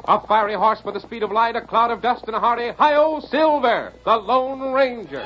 A fiery horse with the speed of light, a cloud of dust, and a hearty Hi-Yo Silver, the Lone Ranger.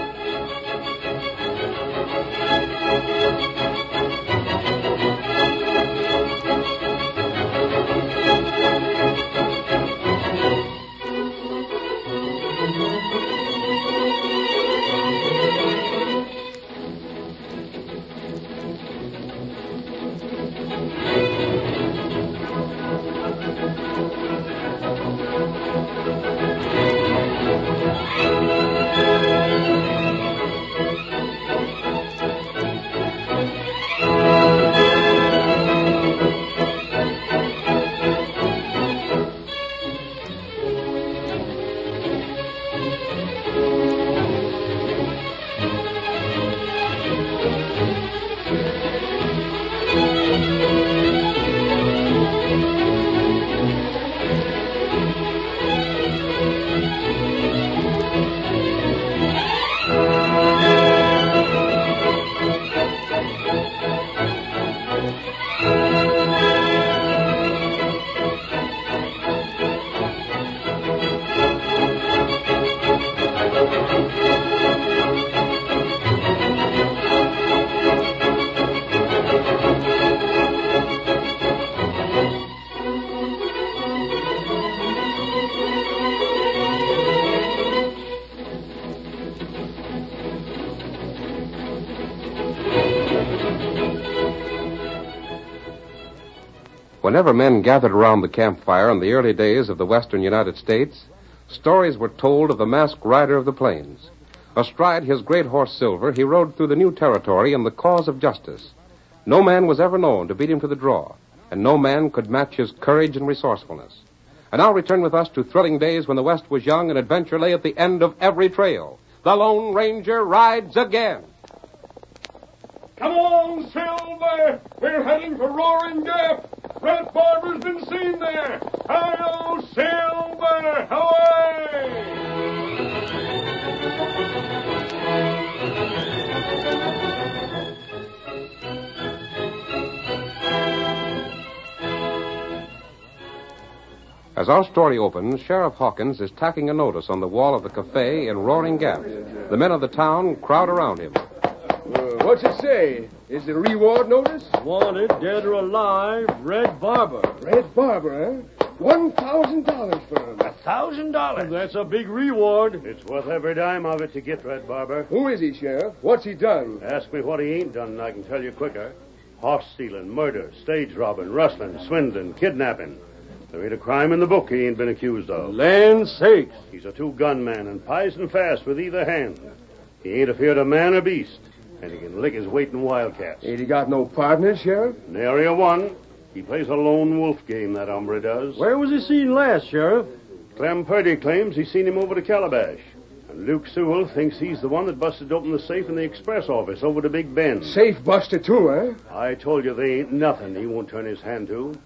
Whenever men gathered around the campfire in the early days of the western United States, stories were told of the masked rider of the plains. Astride his great horse Silver, he rode through the new territory in the cause of justice. No man was ever known to beat him to the draw, and no man could match his courage and resourcefulness. And now return with us to thrilling days when the West was young and adventure lay at the end of every trail. The Lone Ranger rides again. Come on, Silver! We're heading for Roaring Gap! Red Barber's been seen there! Hi-Yo, Silver! Away! As our story opens, Sheriff Hawkins is tacking a notice on the wall of the cafe in Roaring Gap. The men of the town crowd around him. What's it say? Is it a reward notice? Wanted, dead or alive, Red Barber. Red Barber, huh? $1,000 for him. $1,000? That's a big reward. It's worth every dime of it to get Red Barber. Who is he, Sheriff? What's he done? Ask me what he ain't done, and I can tell you quicker. Horse stealing, murder, stage robbing, rustling, swindling, kidnapping. There ain't a crime in the book he ain't been accused of. Land's sakes. He's a two-gun man and pison fast with either hand. He ain't afeard of man or beast. And he can lick his weight in wildcats. Ain't he got no partners, Sheriff? Nary a one. He plays a lone wolf game, that hombre does. Where was he seen last, Sheriff? Clem Purdy claims he's seen him over to Calabash. And Luke Sewell thinks he's the one that busted open the safe in the express office over to Big Bend. Safe buster, too, eh? I told you there ain't nothing he won't turn his hand to.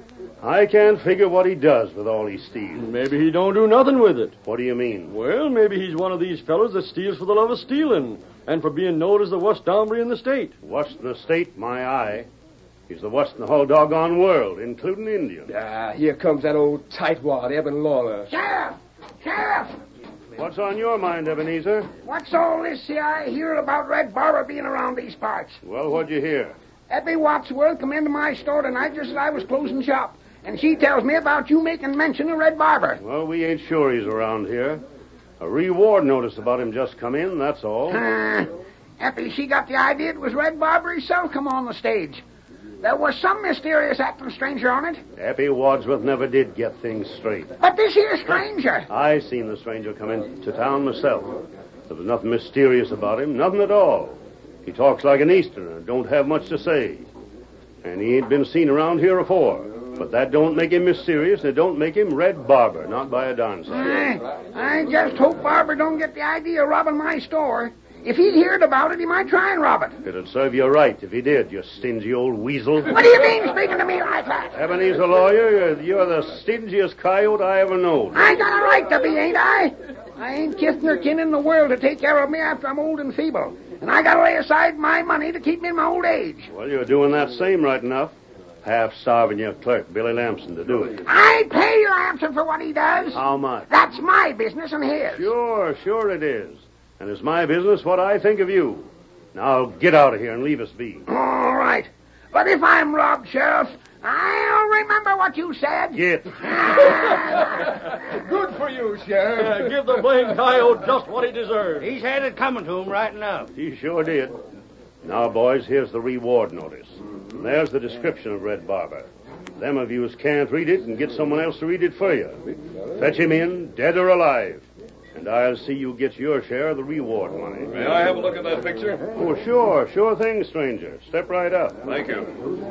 I can't figure what he does with all he steals. Maybe he don't do nothing with it. What do you mean? Well, maybe he's one of these fellows that steals for the love of stealing and for being known as the worst hombre in the state. Worst in the state, my eye. He's the worst in the whole doggone world, including Indians. Ah, here comes that old tightwad, Eben Lawler. Sheriff! Sheriff! What's on your mind, Ebenezer? What's all this I hear about Red Barber being around these parts? Well, what'd you hear? Eppie Wadsworth come into my store tonight just as I was closing shop. And she tells me about you making mention of Red Barber. Well, we ain't sure he's around here. A reward notice about him just come in, that's all. Eppie, she got the idea it was Red Barber himself come on the stage. There was some mysterious acting stranger on it. Eppie Wadsworth never did get things straight. But this here stranger... I seen the stranger come into town myself. There was nothing mysterious about him, nothing at all. He talks like an Easterner, don't have much to say. And he ain't been seen around here afore. But that don't make him mysterious, and it don't make him Red Barber, not by a darn sight. I just hope Barber don't get the idea of robbing my store. If he'd heard about it, he might try and rob it. It'd serve you right if he did, you stingy old weasel. What do you mean, speaking to me like that? Ebenezer Lawyer, you're the stingiest coyote I ever known. I got a right to be, ain't I? I ain't kith nor kin in the world to take care of me after I'm old and feeble. And I gotta lay aside my money to keep me in my old age. Well, you're doing that same right enough. half-starving your clerk, Billy Lamson, to do it. I pay your Lamson for what he does. How much? That's my business and his. Sure it is. And it's my business what I think of you. Now get out of here and leave us be. All right. But if I'm robbed, Sheriff, I'll remember what you said. Get. Good for you, Sheriff. Give the blamed coyote just what he deserves. He's had it coming to him right enough. He sure did. Now, boys, here's the reward notice. And there's the description of Red Barber. Them of you as can't read it and get someone else to read it for you. Fetch him in, dead or alive. And I'll see you get your share of the reward money. May I have a look at that picture? Oh, sure thing, stranger. Step right up. Thank you.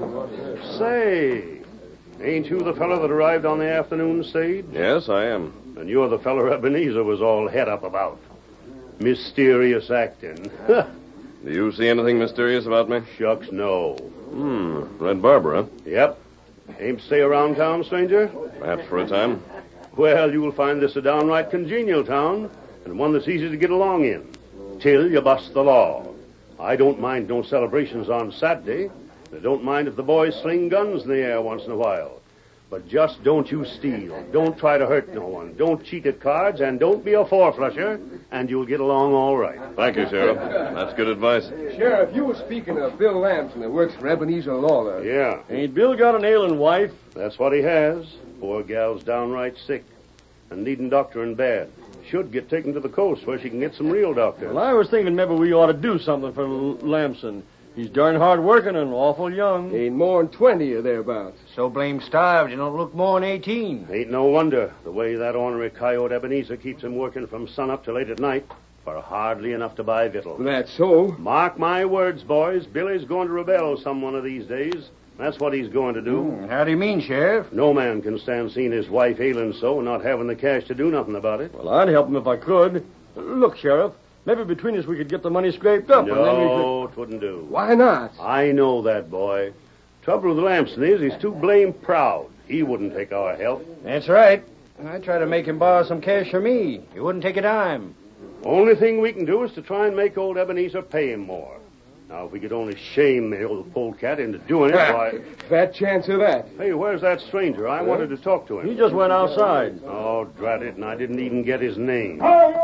Say, ain't you the fellow that arrived on the afternoon stage? Yes, I am. And you're the fellow Ebenezer was all het up about. Mysterious acting. Do you see anything mysterious about me? Shucks, no. Red Barber, huh? Yep. Aim to stay around town, stranger? Perhaps for a time. Well, you'll find this a downright congenial town, and one that's easy to get along in, till you bust the law. I don't mind no celebrations on Saturday. I don't mind if the boys sling guns in the air once in a while. But just don't you steal. Don't try to hurt no one. Don't cheat at cards, and don't be a four-flusher, and you'll get along all right. Thank you, Sheriff. That's good advice. Sheriff, you were speaking of Bill Lamson that works for Ebenezer Lawler. Yeah, Ain't Bill got an ailing wife? that's what he has. Poor gal's downright sick and needing doctoring bad. Should get taken to the coast where she can get some real doctors. Well, I was thinking maybe we ought to do something for Lamson. He's darn hard working and awful young. Ain't more than 20 or thereabouts. So blame starved, you don't look more than 18. Ain't no wonder the way that ornery coyote Ebenezer keeps him working from sunup to late at night for hardly enough to buy victuals. That's so. Mark my words, boys. Billy's going to rebel some one of these days. That's what he's going to do. How do you mean, Sheriff? No man can stand seeing his wife ailing so and not having the cash to do nothing about it. Well, I'd help him if I could. Look, Sheriff, maybe between us we could get the money scraped up. And then we No, it wouldn't do. Why not? I know that, boy. Trouble with Lamson is he's too blamed proud. He wouldn't take our help. That's right. I tried to make him borrow some cash for me. He wouldn't take a dime. Only thing we can do is to try and make old Ebenezer pay him more. Now, if we could only shame the old polecat into doing it, why... Fat chance of that. Hey, where's that stranger? I wanted to talk to him. He just went outside. Oh, drat it, and I didn't even get his name.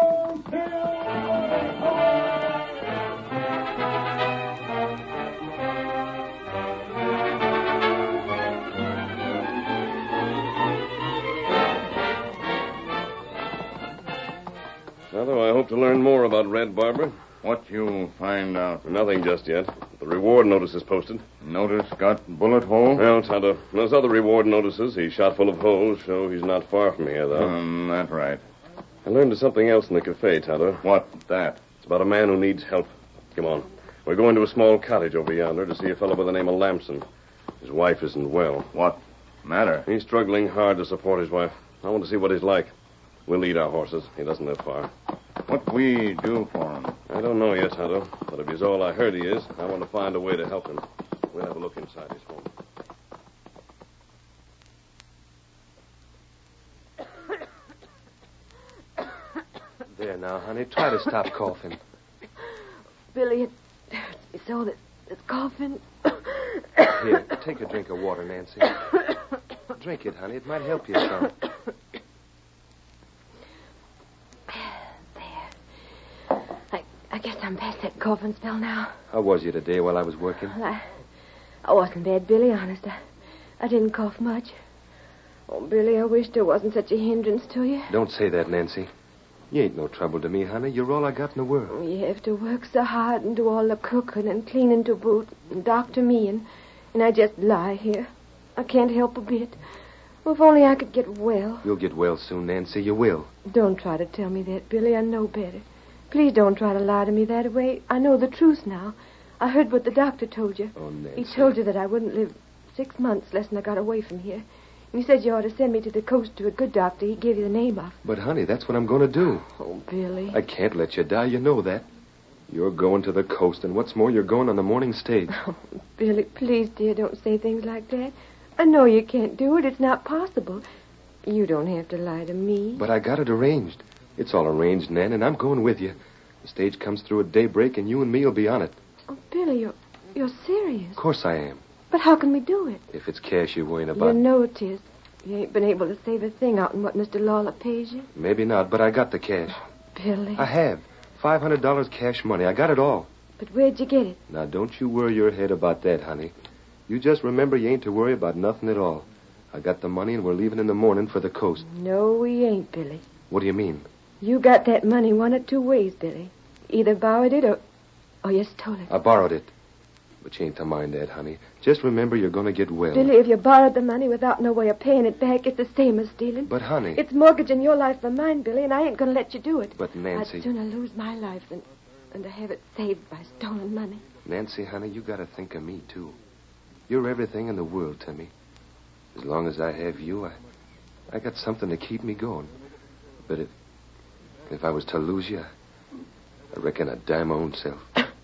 Although I hope to learn more about Red Barber. What you find out? Nothing just yet. The reward notice is posted. Notice got bullet hole? Well, Tonto, those other reward notices he's shot full of holes show he's not far from here, though. That's right. I learned of something else in the cafe, Tonto. What that? It's about a man who needs help. Come on. We're going to a small cottage over yonder to see a fellow by the name of Lamson. His wife isn't well. What matter? He's struggling hard to support his wife. I want to see what he's like. We'll lead our horses. He doesn't live far. What we do for him? I don't know yet, Tonto. But if he's all I heard he is, I want to find a way to help him. We'll have a look inside his home. There now, honey. Try to stop coughing. Billy, it hurts me so that it's coughing. Here, take a drink of water, Nancy. Drink it, honey. It might help you some. I guess I'm past that coughing spell now. How was you today while I was working? Well, I wasn't bad, Billy, honest. I didn't cough much. Oh, Billy, I wish there wasn't such a hindrance to you. Don't say that, Nancy. You ain't no trouble to me, honey. You're all I got in the world. You have to work so hard and do all the cooking and cleaning to boot and doctor me, and I just lie here. I can't help a bit. Well, if only I could get well. You'll get well soon, Nancy. You will. Don't try to tell me that, Billy. I know better. Please don't try to lie to me that way. I know the truth now. I heard what the doctor told you. Oh, Nancy. He told you that I wouldn't live 6 months less than I got away from here. And he said you ought to send me to the coast to a good doctor he gave you the name of. But, honey, that's what I'm going to do. Oh, Billy. I can't let you die. You know that. You're going to the coast, and what's more, you're going on the morning stage. Oh, Billy, please, dear, don't say things like that. I know you can't do it. It's not possible. You don't have to lie to me. But I got it arranged. It's all arranged, Nan, and I'm going with you. The stage comes through at daybreak, and you and me will be on it. Oh, Billy, you're serious. Of course I am. But how can we do it? If it's cash you're worrying You about. know it is. You ain't been able to save a thing out in what Mr. Lawler pays you. Maybe not, but I got the cash. Billy. I have. $500 cash money. I got it all. But where'd you get it? Now, don't you worry your head about that, honey. You just remember you ain't to worry about nothing at all. I got the money, and we're leaving in the morning for the coast. No, we ain't, Billy. What do you mean? You got that money one of two ways, Billy. Either borrowed it or you stole it. I borrowed it. But you ain't to mind that, honey. Just remember you're going to get well. Billy, if you borrowed the money without no way of paying it back, it's the same as stealing. But, honey... It's mortgaging your life for mine, Billy, and I ain't going to let you do it. But, Nancy... I'd sooner lose my life than to have it saved by stolen money. Nancy, honey, you got to think of me, too. You're everything in the world to me. As long as I have you, I got something to keep me going. But if I was to lose you, I reckon I'd die my own self.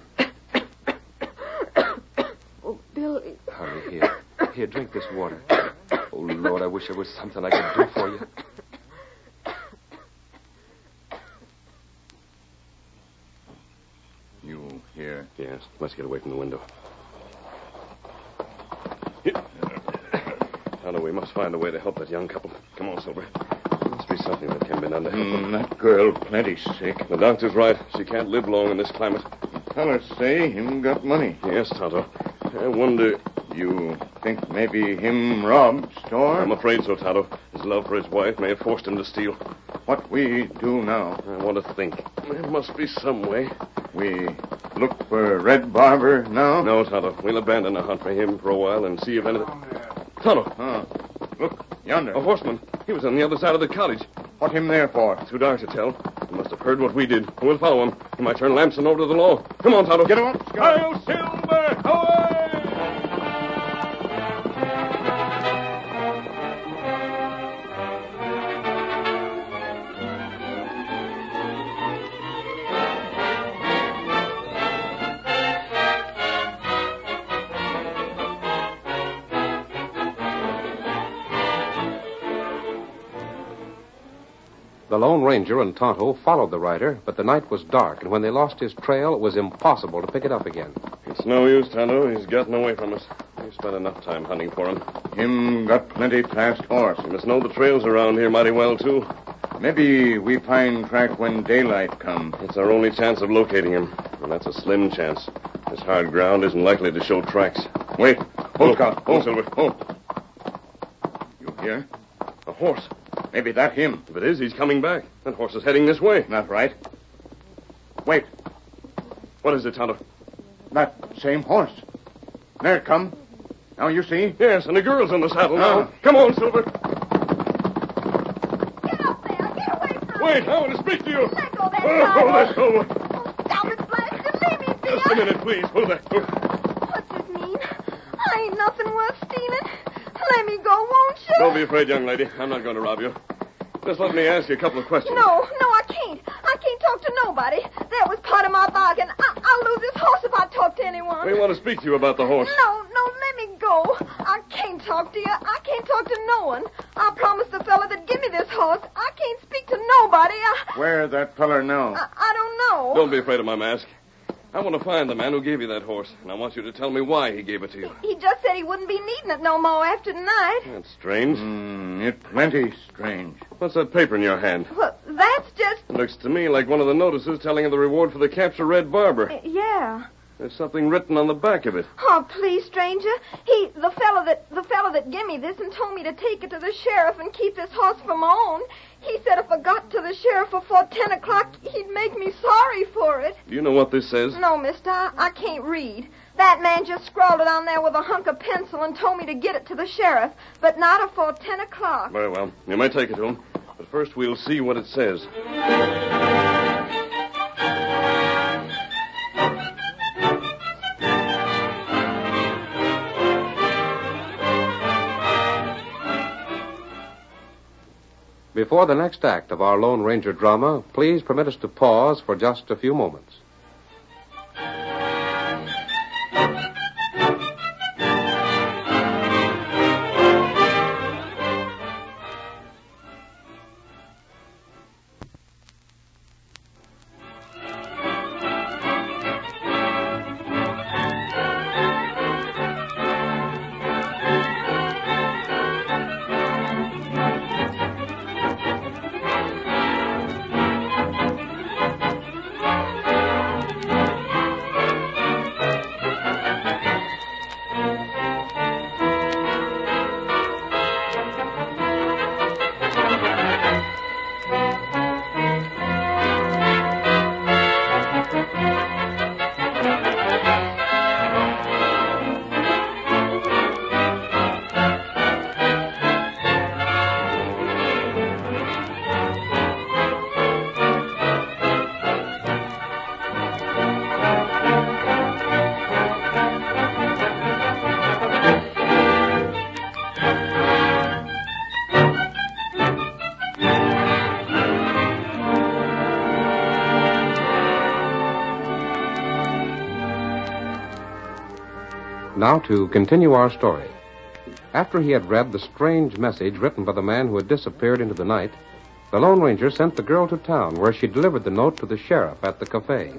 Oh, Billy. Honey, here, drink this water. Oh, Lord, I wish there was something I could do for you. You here? Yes, let's get away from the window. Tonto, we must find a way to help that young couple. Come on, Silver. There must be something that can be done to help them. That girl plenty sick. The doctor's right. She can't live long in this climate. Fellas say him got money. Yes, Tonto. I wonder... You think maybe him robbed store? I'm afraid so, Tonto. His love for his wife may have forced him to steal. What we do now? I want to think. There must be some way. We look for Red Barber now? No, Tonto. We'll abandon the hunt for him for a while and see if anything... Tonto! Look, yonder. A horseman. He was on the other side of the cottage. What him there for? Too dark to tell. He must have heard what we did. We'll follow him. He might turn Lamson over to the law. Come on, Tonto. Get him up, Scott. Hail, Silver! Away! The Lone Ranger and Tonto followed the rider, but the night was dark, and when they lost his trail, it was impossible to pick it up again. It's no use, Tonto. He's gotten away from us. We've spent enough time hunting for him. Him got plenty fast horse. You must know the trails around here mighty well, too. Maybe we find track when daylight come. It's our only chance of locating him, and that's a slim chance. This hard ground isn't likely to show tracks. Wait. Hold, Scott. Hold, Silver. Hold. You hear? A horse. Maybe that him. If it is, he's coming back. That horse is heading this way. Not right. Wait. What is it, Tonto? That same horse. There it come. Now you see? Yes, and the girl's in the saddle now. Come on, Silver. Get up there. Get away from me. Wait, I want to speak to you. Let go that Let go. Oh, stop it, Blanche. Leave me be. Just a minute, please. Hold that. What's it mean? I ain't nothing worth stealing. Let me go, won't you? Don't be afraid, young lady. I'm not going to rob you. Just let me ask you a couple of questions. No, I can't. I can't talk to nobody. That was part of my bargain. I'll lose this horse if I talk to anyone. We want to speak to you about the horse. No, let me go. I can't talk to you. I can't talk to no one. I promised the fella that give me this horse. I can't speak to nobody. Where that feller now? I don't know. Don't be afraid of my mask. I want to find the man who gave you that horse, and I want you to tell me why he gave it to you. He just said he wouldn't be needing it no more after tonight. That's strange. It plenty strange. What's that paper in your hand? Well, that's just... It looks to me like one of the notices telling of the reward for the capture of Red Barber. Yeah. There's something written on the back of it. Oh, please, stranger. The fellow that gave me this and told me to take it to the sheriff and keep this horse for my own. He said if I got to the sheriff before 10 o'clock, he'd make me sorry for it. Do you know what this says? No, mister, I can't read. That man just scrawled it on there with a hunk of pencil and told me to get it to the sheriff, but not before 10 o'clock. Very well. You may take it to him. But first we'll see what it says. Before the next act of our Lone Ranger drama, please permit us to pause for just a few moments. Now to continue our story. After he had read the strange message written by the man who had disappeared into the night, the Lone Ranger sent the girl to town, where she delivered the note to the sheriff at the cafe.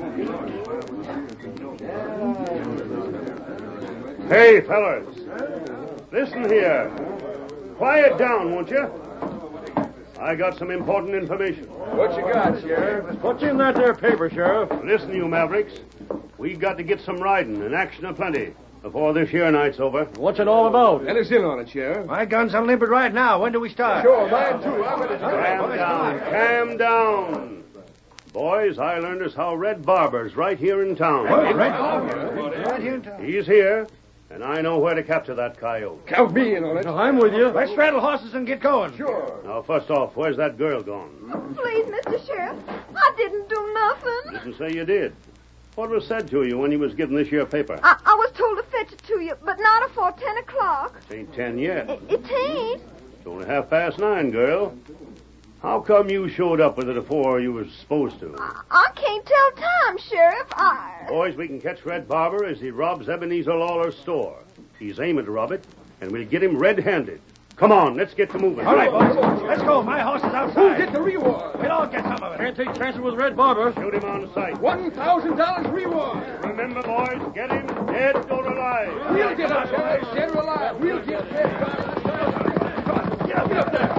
Hey, fellas. Listen here. Quiet down, won't you? I got some important information. What you got, Sheriff? What's in that there paper, Sheriff? Listen, you mavericks. We got to get some riding and action aplenty before this here night's over. What's it all about? Let us in on it, Sheriff. My gun's unlimbered right now. When do we start? Sure, mine too. I'm ready to Calm down. Boys, I learned as how Red Barber's right here in town. What? Right here in town. He's here, and I know where to capture that coyote. Count me in on it. No, I'm with you. Let's straddle horses and get going. Sure. Now, first off, where's that girl gone? Please, Mr. Sheriff, I didn't do nothing. Didn't say you did. What was said to you when you was given this here paper? I was told to fetch it to you, but not afore 10 o'clock. It ain't 10 yet. It ain't. It's only 9:30, girl. How come you showed up with it afore you was supposed to? I can't tell time, Sheriff. Boys, we can catch Red Barber as he robs Ebenezer Lawler's store. He's aiming to rob it, and we'll get him red-handed. Come on, let's get to moving. All right, boys. Let's go. My horse is outside. Who'll get the reward? We'll all get some of it. Can't take chances with Red Barber. Shoot him on sight. $1,000 reward. Remember, boys, get him dead or alive. We'll get up there. Dead or alive. We'll get dead. Get up there.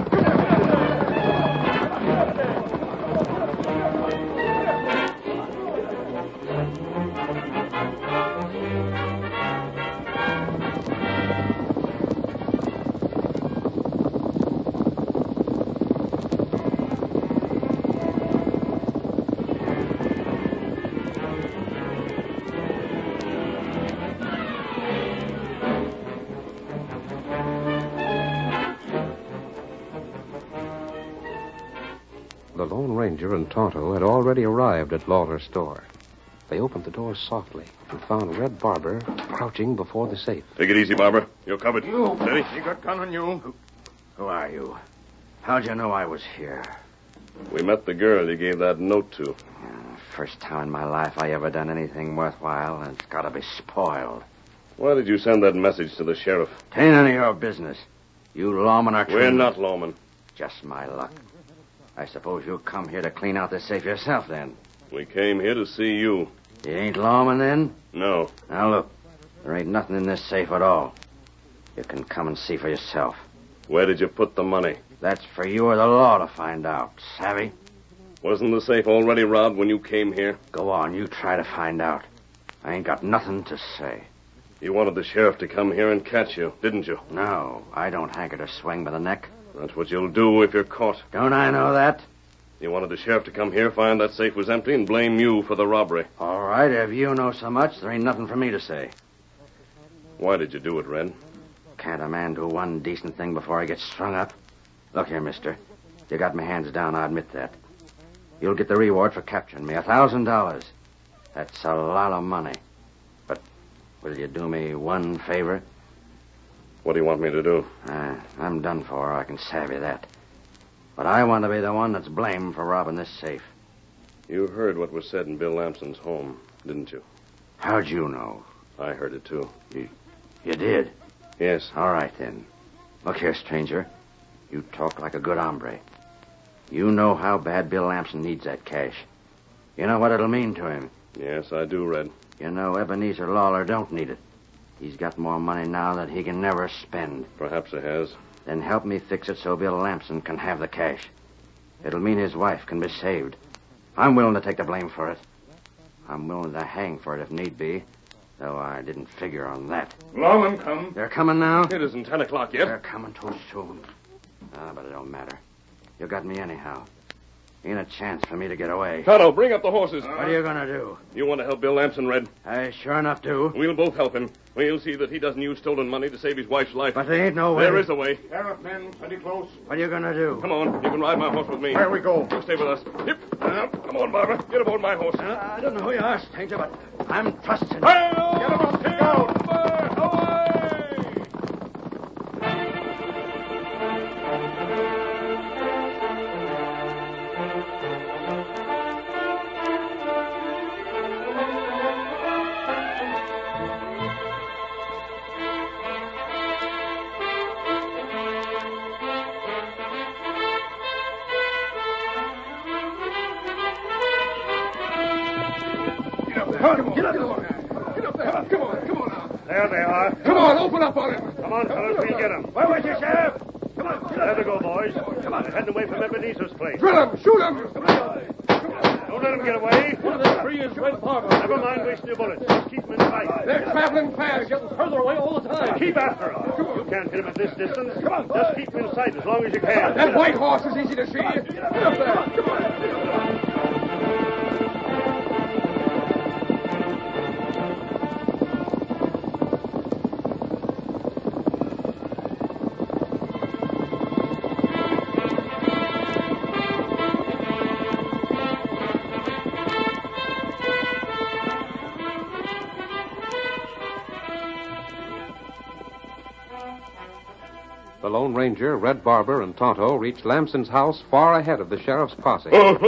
The Lone Ranger and Tonto had already arrived at Lawler's store. They opened the door softly and found Red Barber crouching before the safe. Take it easy, Barber. You're covered. You. Steady. You got gun on you. Who are you? How'd you know I was here? We met the girl you gave that note to. First time in my life I ever done anything worthwhile, and it's got to be spoiled. Why did you send that message to the sheriff? Tain't any of your business. You lawmen are... We're not lawmen. Just my luck. I suppose you come here to clean out the safe yourself, then. We came here to see you. You ain't lawman, then? No. Now, look. There ain't nothing in this safe at all. You can come and see for yourself. Where did you put the money? That's for you or the law to find out. Savvy? Wasn't the safe already robbed when you came here? Go on, you try to find out. I ain't got nothing to say. You wanted the sheriff to come here and catch you, didn't you? No, I don't hanker to swing by the neck. That's what you'll do if you're caught. Don't I know that? You wanted the sheriff to come here, find that safe was empty, and blame you for the robbery. All right, if you know so much, there ain't nothing for me to say. Why did you do it, Red? Can't a man do one decent thing before he gets strung up? Look here, mister. You got my hands down, I admit that. You'll get the reward for capturing me, $1,000. That's a lot of money. But will you do me one favor? What do you want me to do? I'm done for, I can savvy that. But I want to be the one that's blamed for robbing this safe. You heard what was said in Bill Lamson's home, didn't you? How'd you know? I heard it, too. You did? Yes. All right, then. Look here, stranger. You talk like a good hombre. You know how bad Bill Lamson needs that cash. You know what it'll mean to him. Yes, I do, Red. You know Ebenezer Lawler don't need it. He's got more money now than he can never spend. Perhaps he has. Then help me fix it so Bill Lamson can have the cash. It'll mean his wife can be saved. I'm willing to take the blame for it. I'm willing to hang for it if need be, though I didn't figure on that. Lawmen come. They're coming now? It isn't 10 o'clock yet. They're coming too soon. But it don't matter. You got me anyhow. Ain't a chance for me to get away. Tonto, bring up the horses. What are you going to do? You want to help Bill Lamson, Red? I sure enough do. We'll both help him. We'll see that he doesn't use stolen money to save his wife's life. But there ain't no way. There is a way. Sheriff, men, pretty close. What are you going to do? Come on. You can ride my horse with me. Where we go? You stay with us. Yep. Come on, Barbara. Get aboard my horse. I don't know who you are, stranger, but I'm trusting you. Hey, Get him up, pick out. up. Come on now. There they are. Come on, open up on him. Come on, fellas, we'll get them. Where was you, Sheriff? Come on. There they go, boys. Come on. They're heading away from Ebenezer's place. Drill him, shoot him. Don't let them get away. One of the three is Red Barber. Never mind wasting your bullets. Just keep them in sight. They're traveling fast. Getting further away all the time. Keep after them. You can't hit them at this distance. Come on. Just keep them in sight as long as you can. That white horse is easy to see. Get up there. Come on. The Lone Ranger, Red Barber, and Tonto reached Lamson's house far ahead of the sheriff's posse.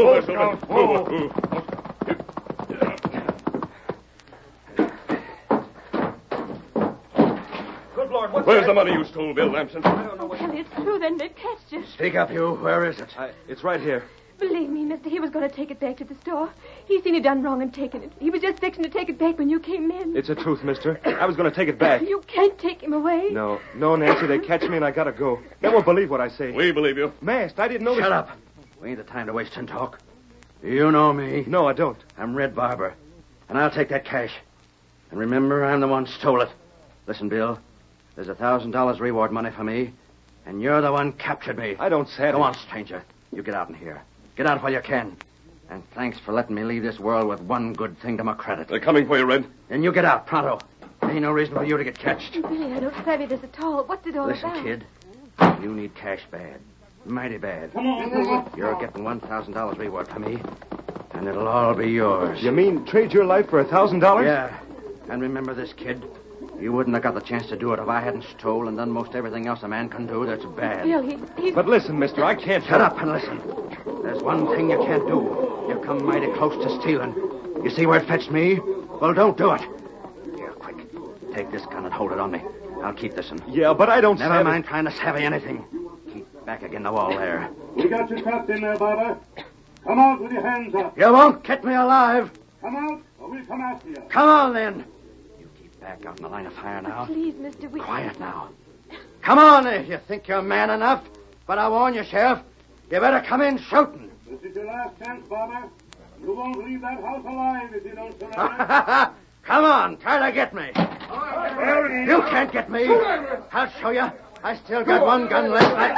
Good Lord, what's Where's the money you stole, Bill Lamson? Well, it's true then. They've catched you. Speak up, you. Where is it? It's right here. Believe me, mister, he was going to take it back to the store. He seen he done wrong and taken it. He was just fixing to take it back when you came in. It's the truth, mister. I was going to take it back. You can't take him away. No, Nancy, they catch me and I gotta go. They won't believe what I say. We believe you. Masked, I didn't know Shut up. We ain't the time to waste in talk. You know me. No, I don't. I'm Red Barber, and I'll take that cash. And remember, I'm the one stole it. Listen, Bill, there's $1,000 reward money for me, and you're the one captured me. I don't say it. Go on, stranger. You get out in here. Get out while you can. And thanks for letting me leave this world with one good thing to my credit. They're coming for you, Red. And you get out, pronto. Ain't no reason for you to get catched. Billy, I don't savvy this at all. What's it all Listen, about? kid. You need cash bad. Mighty bad. You're getting $1,000 reward for me, and it'll all be yours. You mean trade your life for $1,000? Yeah. And remember this, kid. You wouldn't have got the chance to do it if I hadn't stole and done most everything else a man can do that's bad. Bill, he's... But listen, mister, I can't... Shut up and listen. There's one thing you can't do. You've come mighty close to stealing. You see where it fetched me? Well, don't do it. Here, quick. Take this gun and hold it on me. I'll keep this one. Yeah, but I don't Never mind trying to savvy anything. Keep back again the wall there. We got you trapped in there, Barber. Come out with your hands up. You won't get me alive. Come out, or we'll come after you. Come on, then. You keep back out in the line of fire now. Please, mister, we... Quiet now. Come on, if you think you're man enough. But I warn you, Sheriff, you better come in shooting. This is your last chance, Barber. You won't leave that house alive if you don't surrender. Come on, try to get me. You can't get me. I'll show you. I still got one gun left.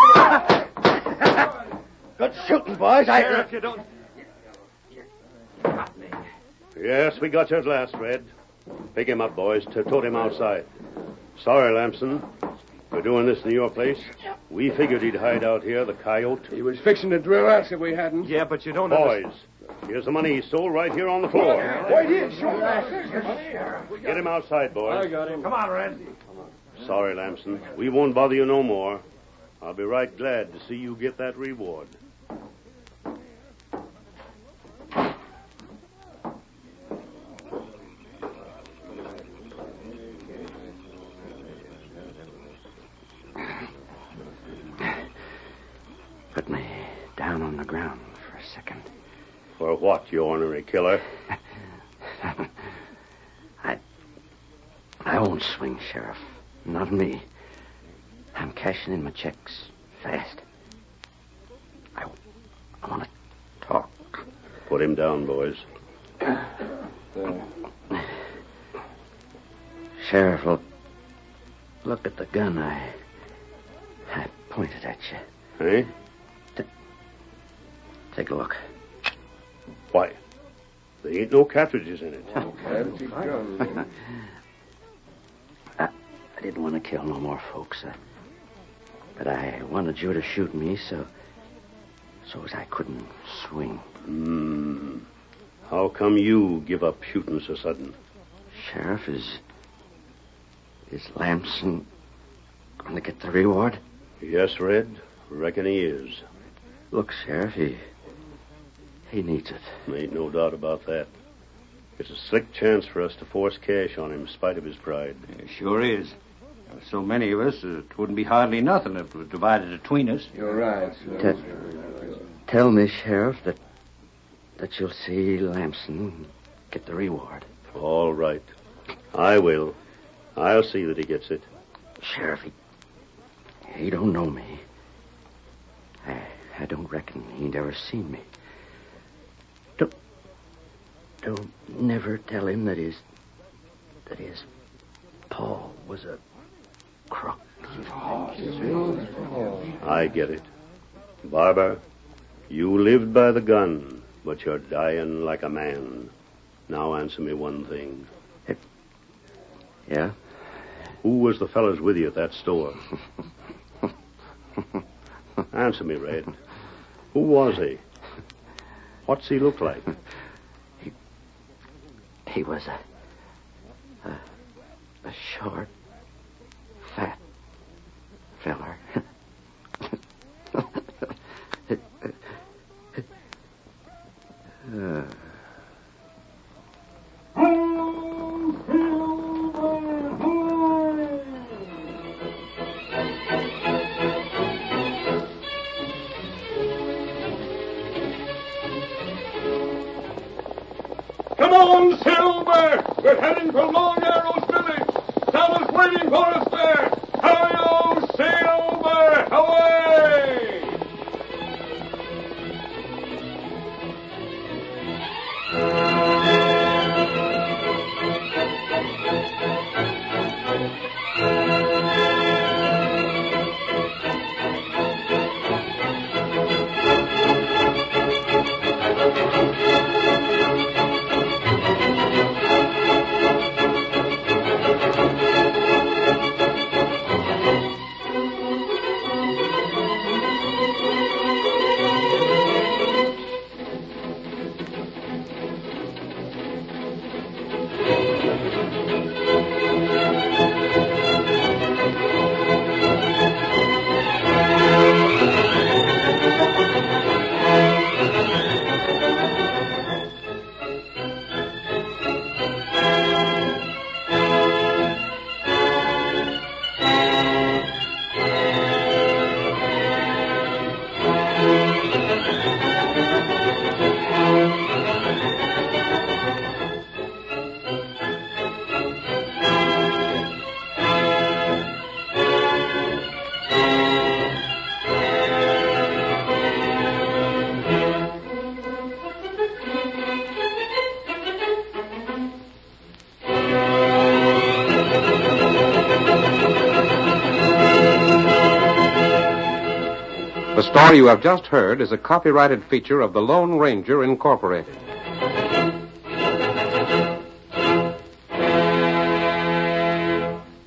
Good shooting, boys. Sheriff, you don't... Got me. Yes, we got you at last, Red. Pick him up, boys. Tote him outside. Sorry, Lamson. We're doing this in your place. We figured he'd hide out here, the coyote. He was fixing to drill us if we hadn't. Yeah, but you don't Boys, here's the money he stole right here on the floor. Right here, shoot. Get him outside, boys. I got him. Come on, Red. Sorry, Lamson. We won't bother you no more. I'll be right glad to see you get that reward. Put me down on the ground for a second. For what, you ornery killer? I won't swing, Sheriff. Not me. I'm cashing in my checks fast. I want to talk. Put him down, boys. Sheriff, look at the gun I pointed at you. Eh? Take a look. Why? There ain't no cartridges in it. I didn't want to kill no more folks, but I wanted you to shoot me so as I couldn't swing. How come you give up shooting so sudden? Sheriff, is Lamson going to get the reward? Yes, Red. Reckon he is. Look, Sheriff, he needs it. Ain't no doubt about that. It's a slick chance for us to force cash on him in spite of his pride. It sure is. So many of us, it wouldn't be hardly nothing if it was divided between us. You're right. Tell me, Sheriff, that you'll see Lamson get the reward. All right. I will. I'll see that he gets it. Sheriff, he don't know me. I don't reckon he'd ever seen me. Don't never tell him that his Paul was a crook. I get it. Barber, you lived by the gun, but you're dying like a man. Now answer me one thing. Yeah? Who was the fellas with you at that store? Answer me, Red. Who was he? What's he look like? He was a short, fat feller. Come on, Silver! We're heading for Long Arrow's village. Sal's waiting for us there. Hurry-o, Silver! Away! The story you have just heard is a copyrighted feature of the Lone Ranger Incorporated.